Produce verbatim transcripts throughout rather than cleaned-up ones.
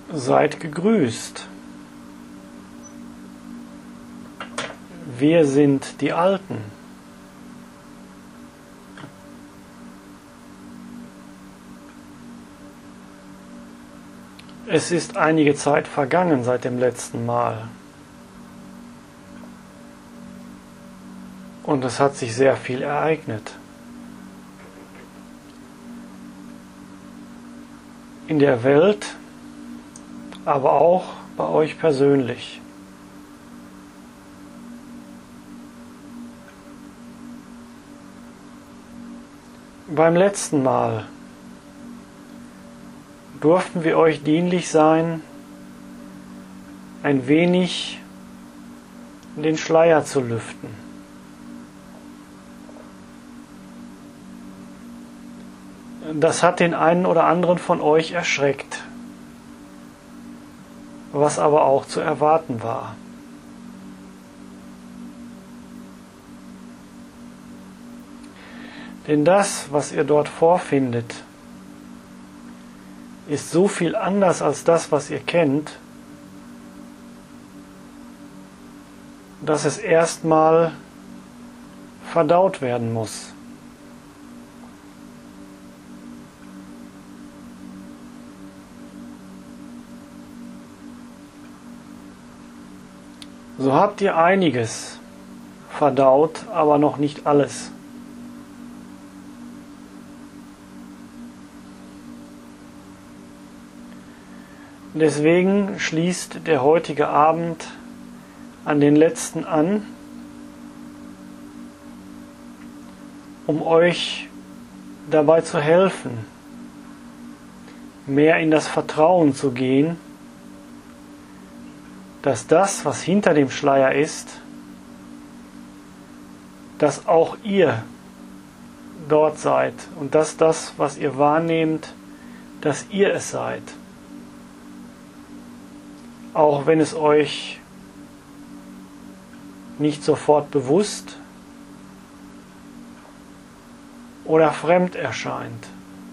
Seid gegrüßt. Wir sind die Alten. Es ist einige Zeit vergangen seit dem letzten Mal. Und es hat sich sehr viel ereignet. In der Welt, aber auch bei euch persönlich. Beim letzten Mal durften wir euch dienlich sein, ein wenig den Schleier zu lüften. Das hat den einen oder anderen von euch erschreckt, was aber auch zu erwarten war. Denn das, was ihr dort vorfindet, ist so viel anders als das, was ihr kennt, dass es erstmal verdaut werden muss. So habt ihr einiges verdaut, aber noch nicht alles. Deswegen schließt der heutige Abend an den letzten an, um euch dabei zu helfen, mehr in das Vertrauen zu gehen, dass das, was hinter dem Schleier ist, dass auch ihr dort seid und dass das, was ihr wahrnehmt, dass ihr es seid. Auch wenn es euch nicht sofort bewusst oder fremd erscheint.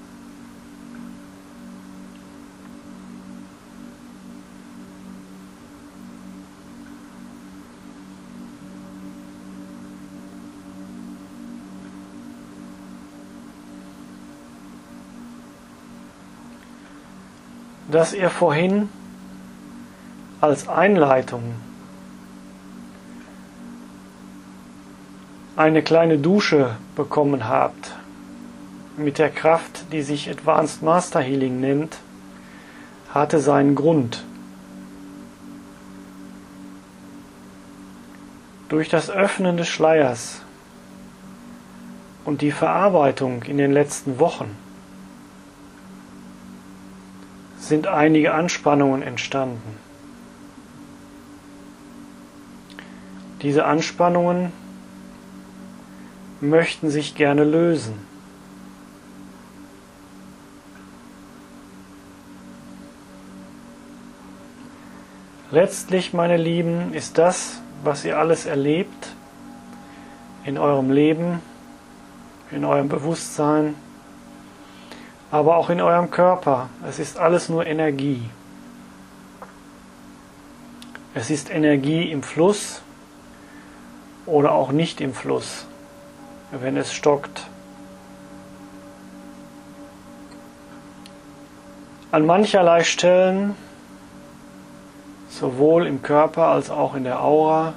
Dass ihr vorhin als Einleitung eine kleine Dusche bekommen habt mit der Kraft, die sich Advanced Master Healing nennt, hatte seinen Grund. Durch das Öffnen des Schleiers und die Verarbeitung in den letzten Wochen sind einige Anspannungen entstanden. Diese Anspannungen möchten sich gerne lösen. Letztlich, meine Lieben, ist das, was ihr alles erlebt, in eurem Leben, in eurem Bewusstsein, aber auch in eurem Körper. Es ist alles nur Energie. Es ist Energie im Fluss oder auch nicht im Fluss, wenn es stockt. An mancherlei Stellen, sowohl im Körper als auch in der Aura,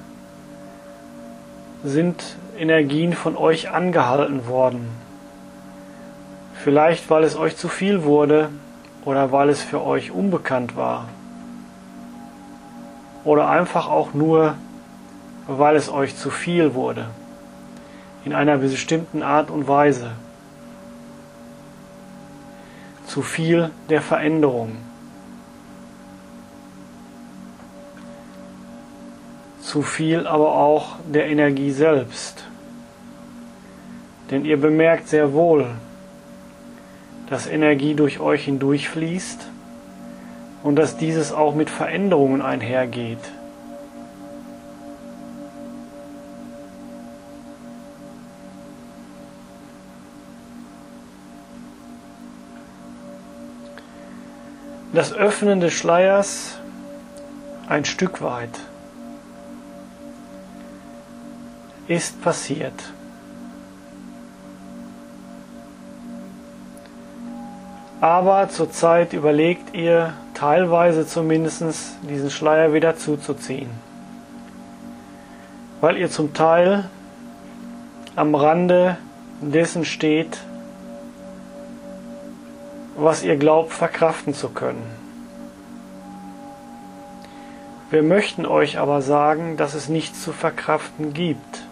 sind Energien von euch angehalten worden. Vielleicht, weil es euch zu viel wurde oder weil es für euch unbekannt war. Oder einfach auch nur, weil es euch zu viel wurde. In einer bestimmten Art und Weise. Zu viel der Veränderung. Zu viel aber auch der Energie selbst. Denn ihr bemerkt sehr wohl, dass Energie durch euch hindurchfließt und dass dieses auch mit Veränderungen einhergeht. das Öffnen des Schleiers ein Stück weit ist passiert. Aber zurzeit überlegt ihr, teilweise zumindest, diesen Schleier wieder zuzuziehen. Weil ihr zum Teil am Rande dessen steht, was ihr glaubt verkraften zu können. Wir möchten euch aber sagen, dass es nichts zu verkraften gibt.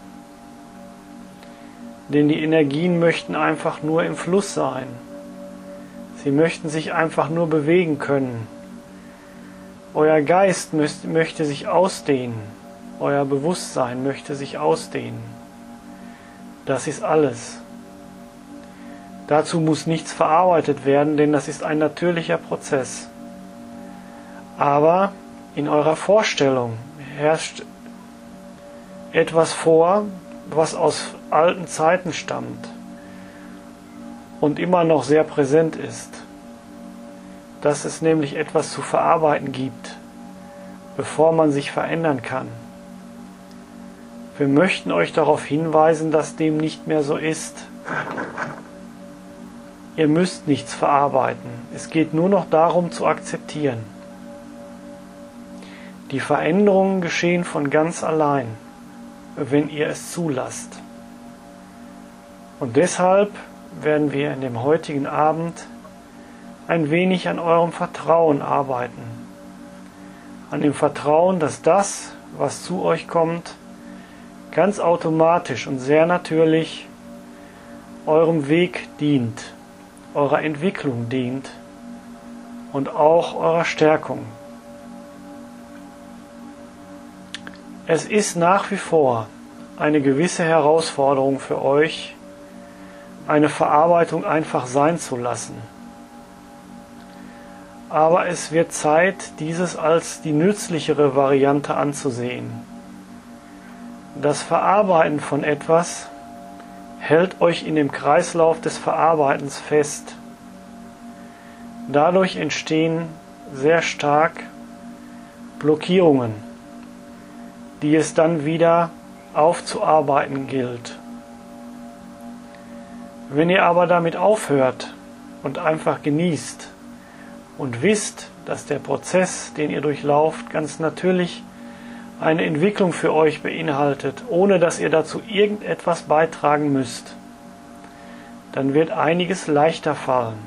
Denn die Energien möchten einfach nur im Fluss sein. Sie möchten sich einfach nur bewegen können. Euer Geist müsst, möchte sich ausdehnen. Euer Bewusstsein möchte sich ausdehnen. Das ist alles. Dazu muss nichts verarbeitet werden, denn das ist ein natürlicher Prozess. Aber in eurer Vorstellung herrscht etwas vor, was aus alten Zeiten stammt und immer noch sehr präsent ist. Dass es nämlich etwas zu verarbeiten gibt, bevor man sich verändern kann. Wir möchten euch darauf hinweisen, dass dem nicht mehr so ist. Ihr müsst nichts verarbeiten. Es geht nur noch darum zu akzeptieren. Die Veränderungen geschehen von ganz allein, wenn ihr es zulasst. Und deshalb werden wir in dem heutigen Abend ein wenig an eurem Vertrauen arbeiten. An dem Vertrauen, dass das, was zu euch kommt, ganz automatisch und sehr natürlich eurem Weg dient, eurer Entwicklung dient und auch eurer Stärkung. Es ist nach wie vor eine gewisse Herausforderung für euch, eine Verarbeitung einfach sein zu lassen. Aber es wird Zeit, dieses als die nützlichere Variante anzusehen. Das Verarbeiten von etwas hält euch in dem Kreislauf des Verarbeitens fest. Dadurch entstehen sehr stark Blockierungen, die es dann wieder aufzuarbeiten gilt. Wenn ihr aber damit aufhört und einfach genießt und wisst, dass der Prozess, den ihr durchlauft, ganz natürlich eine Entwicklung für euch beinhaltet, ohne dass ihr dazu irgendetwas beitragen müsst, dann wird einiges leichter fallen.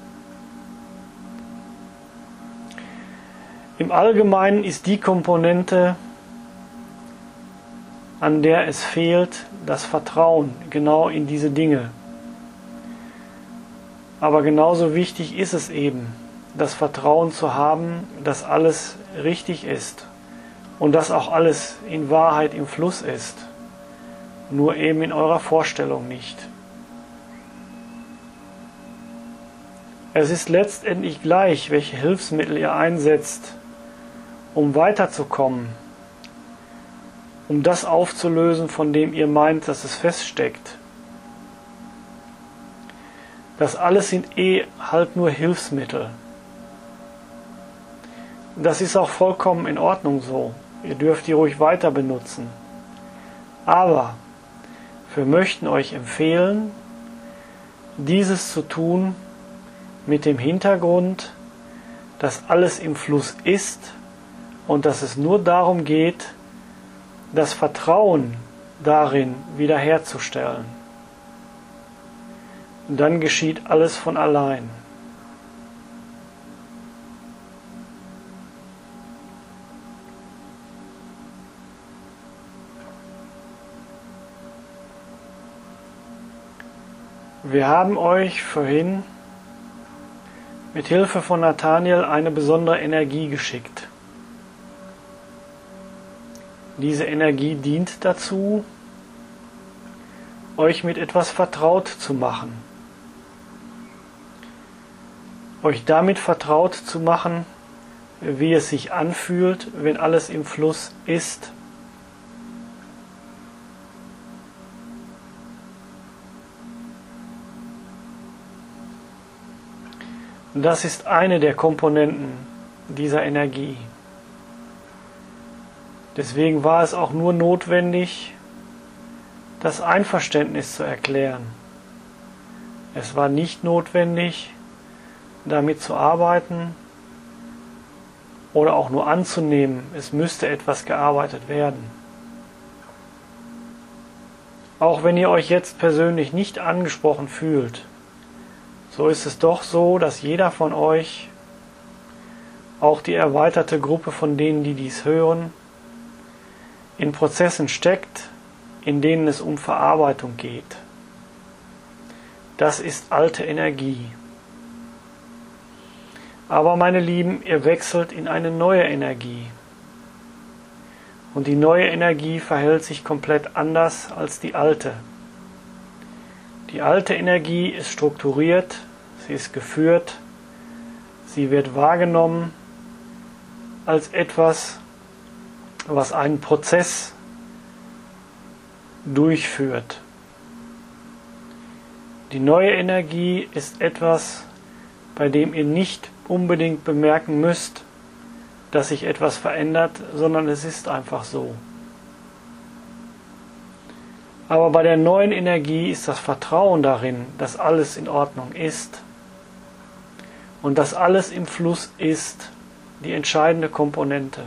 Im Allgemeinen ist die Komponente, an der es fehlt, das Vertrauen genau in diese Dinge. Aber genauso wichtig ist es eben, das Vertrauen zu haben, dass alles richtig ist und dass auch alles in Wahrheit im Fluss ist, nur eben in eurer Vorstellung nicht. Es ist letztendlich gleich, welche Hilfsmittel ihr einsetzt, um weiterzukommen, um das aufzulösen, von dem ihr meint, dass es feststeckt. Das alles sind eh halt nur Hilfsmittel. Das ist auch vollkommen in Ordnung so. Ihr dürft die ruhig weiter benutzen. Aber wir möchten euch empfehlen, dieses zu tun mit dem Hintergrund, dass alles im Fluss ist und dass es nur darum geht, das Vertrauen darin wiederherzustellen. Und dann geschieht alles von allein. Wir haben euch vorhin mit Hilfe von Nathaniel eine besondere Energie geschickt. Diese Energie dient dazu, euch mit etwas vertraut zu machen. Euch damit vertraut zu machen, wie es sich anfühlt, wenn alles im Fluss ist. Das ist eine der Komponenten dieser Energie. Deswegen war es auch nur notwendig, das Einverständnis zu erklären. Es war nicht notwendig, damit zu arbeiten oder auch nur anzunehmen, es müsste etwas gearbeitet werden. Auch wenn ihr euch jetzt persönlich nicht angesprochen fühlt, so ist es doch so, dass jeder von euch, auch die erweiterte Gruppe von denen, die dies hören, in Prozessen steckt, in denen es um Verarbeitung geht. Das ist alte Energie. Aber meine Lieben, ihr wechselt in eine neue Energie. Und die neue Energie verhält sich komplett anders als die alte. Die alte Energie ist strukturiert, sie ist geführt, sie wird wahrgenommen als etwas, was einen Prozess durchführt. Die neue Energie ist etwas, bei dem ihr nicht unbedingt bemerken müsst, dass sich etwas verändert, sondern es ist einfach so. Aber bei der neuen Energie ist das Vertrauen darin, dass alles in Ordnung ist und dass alles im Fluss ist, die entscheidende Komponente.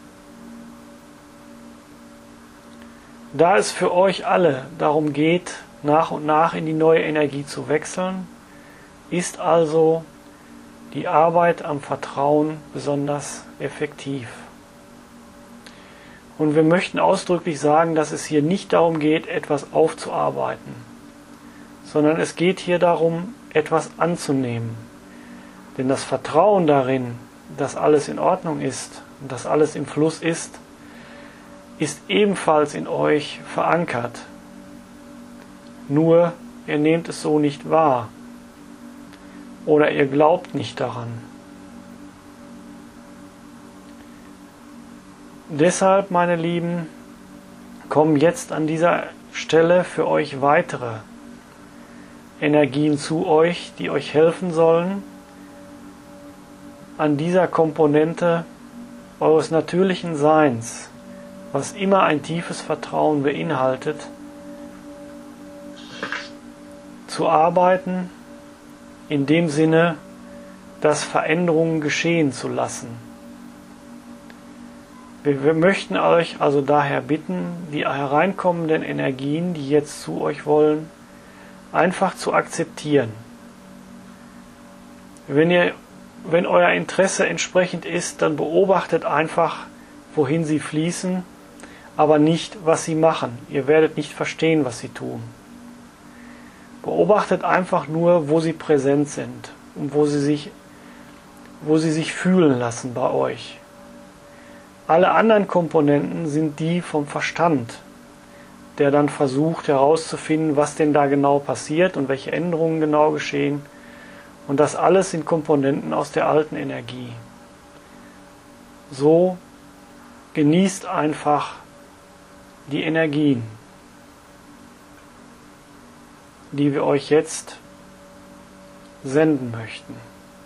Da es für euch alle darum geht, nach und nach in die neue Energie zu wechseln, ist also die Arbeit am Vertrauen besonders effektiv. Und wir möchten ausdrücklich sagen, dass es hier nicht darum geht, etwas aufzuarbeiten, sondern es geht hier darum, etwas anzunehmen. Denn das Vertrauen darin, dass alles in Ordnung ist und dass alles im Fluss ist, ist ebenfalls in euch verankert. Nur ihr nehmt es so nicht wahr oder ihr glaubt nicht daran. Deshalb, meine Lieben, kommen jetzt an dieser Stelle für euch weitere Energien zu euch, die euch helfen sollen, an dieser Komponente eures natürlichen Seins, was immer ein tiefes Vertrauen beinhaltet, zu arbeiten, in dem Sinne, dass Veränderungen geschehen zu lassen. Wir, wir möchten euch also daher bitten, die hereinkommenden Energien, die jetzt zu euch wollen, einfach zu akzeptieren. Wenn ihr, wenn euer Interesse entsprechend ist, dann beobachtet einfach, wohin sie fließen, aber nicht, was sie machen. Ihr werdet nicht verstehen, was sie tun. Beobachtet einfach nur, wo sie präsent sind und wo sie sich, wo sie sich fühlen lassen bei euch. Alle anderen Komponenten sind die vom Verstand, der dann versucht herauszufinden, was denn da genau passiert und welche Änderungen genau geschehen. Und das alles sind Komponenten aus der alten Energie. So genießt einfach die Energien, die wir euch jetzt senden möchten.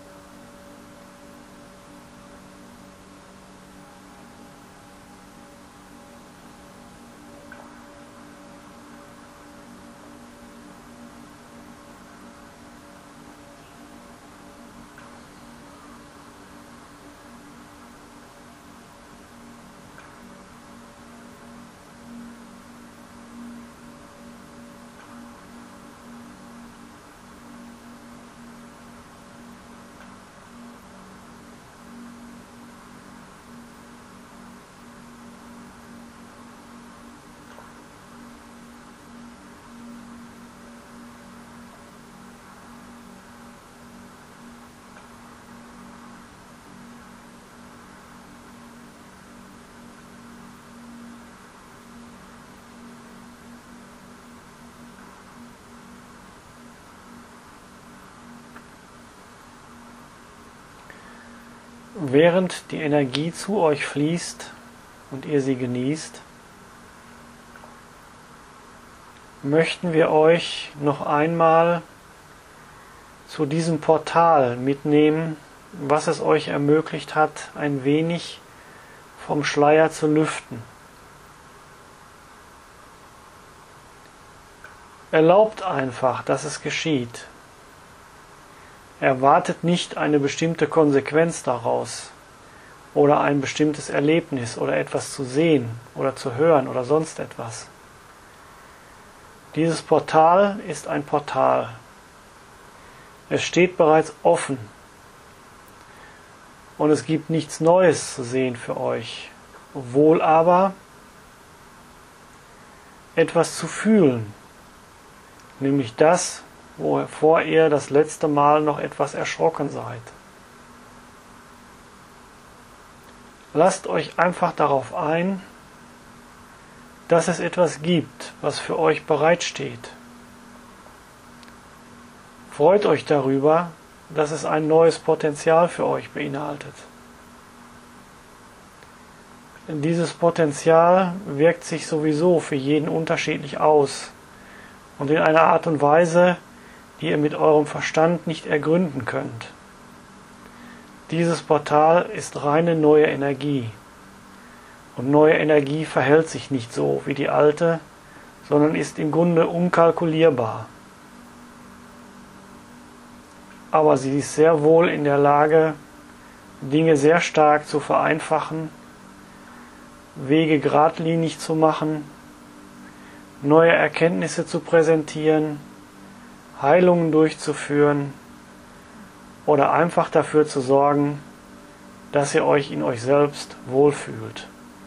Während die Energie zu euch fließt und ihr sie genießt, möchten wir euch noch einmal zu diesem Portal mitnehmen, was es euch ermöglicht hat, ein wenig vom Schleier zu lüften. Erlaubt einfach, dass es geschieht. Erwartet nicht eine bestimmte Konsequenz daraus oder ein bestimmtes Erlebnis oder etwas zu sehen oder zu hören oder sonst etwas. Dieses Portal ist ein Portal. Es steht bereits offen und es gibt nichts Neues zu sehen für euch, wohl aber etwas zu fühlen, nämlich das, wovor ihr das letzte Mal noch etwas erschrocken seid. Lasst euch einfach darauf ein, dass es etwas gibt, was für euch bereitsteht. Freut euch darüber, dass es ein neues Potenzial für euch beinhaltet. Dieses Potenzial wirkt sich sowieso für jeden unterschiedlich aus und in einer Art und Weise, die ihr mit eurem Verstand nicht ergründen könnt. Dieses Portal ist reine neue Energie. Und neue Energie verhält sich nicht so wie die alte, sondern ist im Grunde unkalkulierbar. Aber sie ist sehr wohl in der Lage, Dinge sehr stark zu vereinfachen, Wege geradlinig zu machen, neue Erkenntnisse zu präsentieren, Heilungen durchzuführen oder einfach dafür zu sorgen, dass ihr euch in euch selbst wohlfühlt.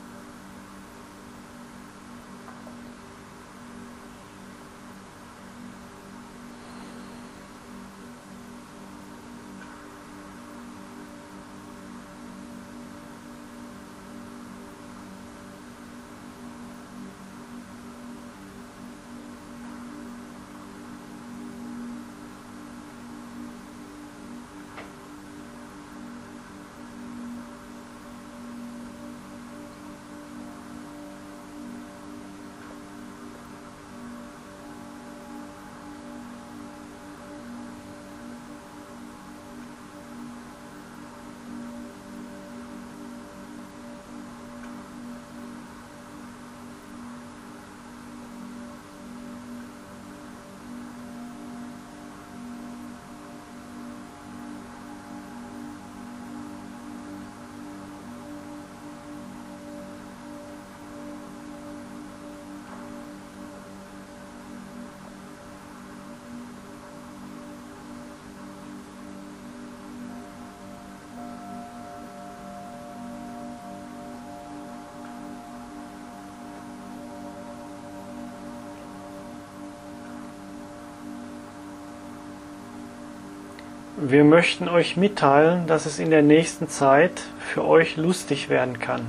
Wir möchten euch mitteilen, dass es in der nächsten Zeit für euch lustig werden kann.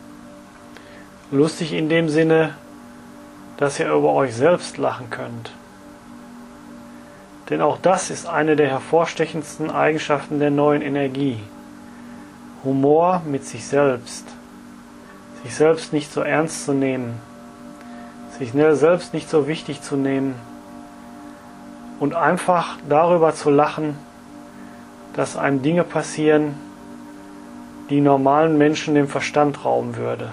Lustig in dem Sinne, dass ihr über euch selbst lachen könnt. Denn auch das ist eine der hervorstechendsten Eigenschaften der neuen Energie. Humor mit sich selbst. Sich selbst nicht so ernst zu nehmen. Sich selbst nicht so wichtig zu nehmen. Und einfach darüber zu lachen, dass einem Dinge passieren, die normalen Menschen dem Verstand rauben würde.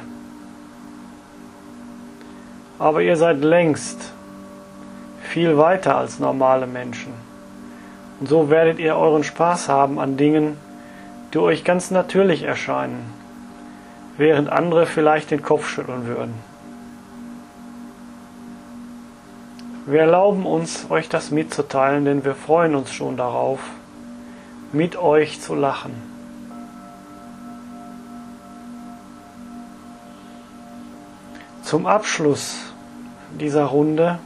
Aber ihr seid längst viel weiter als normale Menschen. Und so werdet ihr euren Spaß haben an Dingen, die euch ganz natürlich erscheinen, während andere vielleicht den Kopf schütteln würden. Wir erlauben uns, euch das mitzuteilen, denn wir freuen uns schon darauf, mit euch zu lachen. Zum Abschluss dieser Runde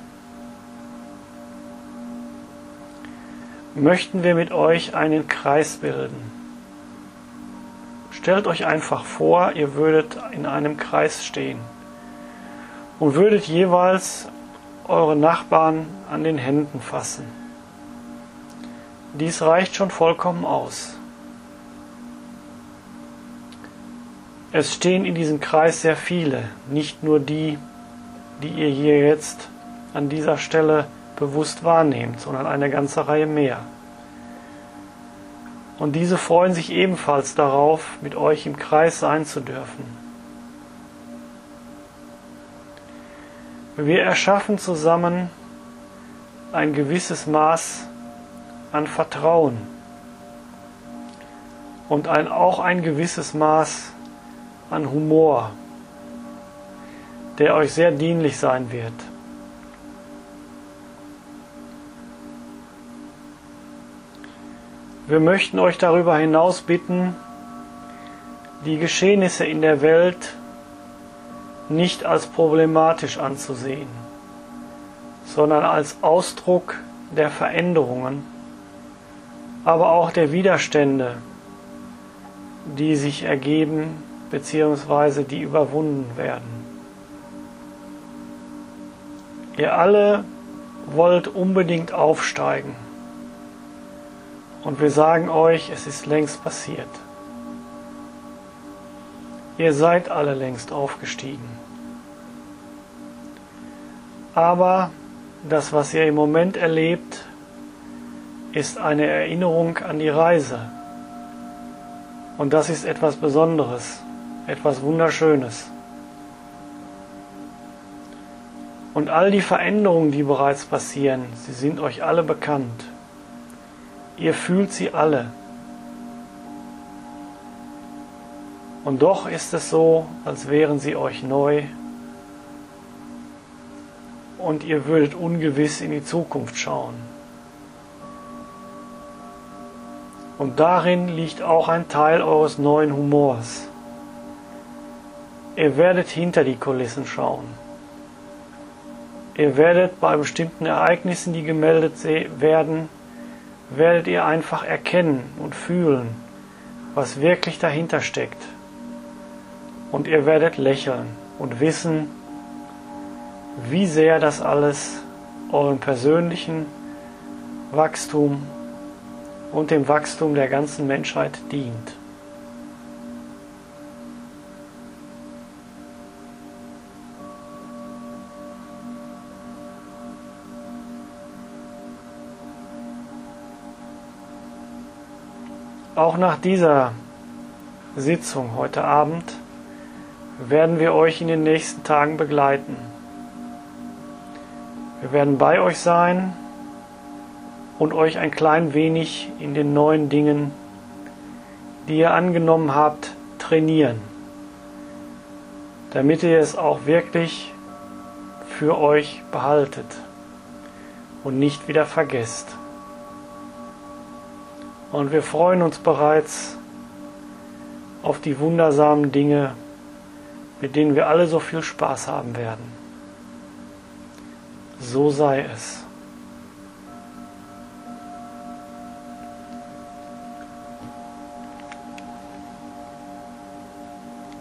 möchten wir mit euch einen Kreis bilden. Stellt euch einfach vor, ihr würdet in einem Kreis stehen und würdet jeweils eure Nachbarn an den Händen fassen. Dies reicht schon vollkommen aus. Es stehen in diesem Kreis sehr viele, nicht nur die, die ihr hier jetzt an dieser Stelle bewusst wahrnehmt, sondern eine ganze Reihe mehr. Und diese freuen sich ebenfalls darauf, mit euch im Kreis sein zu dürfen. Wir erschaffen zusammen ein gewisses Maß an Vertrauen und ein, auch ein gewisses Maß an Humor, der euch sehr dienlich sein wird. Wir möchten euch darüber hinaus bitten, die Geschehnisse in der Welt nicht als problematisch anzusehen, sondern als Ausdruck der Veränderungen, aber auch der Widerstände, die sich ergeben bzw. die überwunden werden. Ihr alle wollt unbedingt aufsteigen. Und wir sagen euch, es ist längst passiert. Ihr seid alle längst aufgestiegen. Aber das, was ihr im Moment erlebt, ist eine Erinnerung an die Reise. Und das ist etwas Besonderes, etwas Wunderschönes. Und all die Veränderungen, die bereits passieren, sie sind euch alle bekannt. Ihr fühlt sie alle. Und doch ist es so, als wären sie euch neu und ihr würdet ungewiss in die Zukunft schauen. Und darin liegt auch ein Teil eures neuen Humors. Ihr werdet hinter die Kulissen schauen. Ihr werdet bei bestimmten Ereignissen, die gemeldet werden, werdet ihr einfach erkennen und fühlen, was wirklich dahinter steckt. Und ihr werdet lächeln und wissen, wie sehr das alles eurem persönlichen Wachstum und dem Wachstum der ganzen Menschheit dient. Auch nach dieser Sitzung heute Abend werden wir euch in den nächsten Tagen begleiten. Wir werden bei euch sein und euch ein klein wenig in den neuen Dingen, die ihr angenommen habt, trainieren, damit ihr es auch wirklich für euch behaltet und nicht wieder vergesst. Und wir freuen uns bereits auf die wundersamen Dinge, mit denen wir alle so viel Spaß haben werden. So sei es.